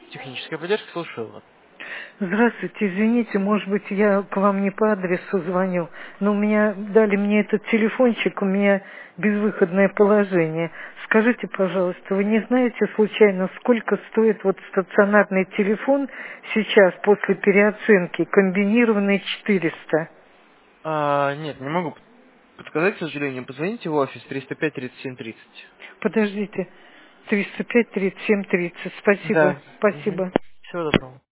Техническая поддержка, слушаю вас. Здравствуйте, извините, может быть, я к вам не по адресу звоню, но дали мне этот телефончик, у меня безвыходное положение. Скажите, пожалуйста, вы не знаете случайно, сколько стоит вот стационарный телефон сейчас после переоценки, комбинированный 400? Нет, не могу подсказать, к сожалению. Позвоните в офис 305-37-30. Подождите, 305-37-30, спасибо, Да. Угу. спасибо. Всего доброго.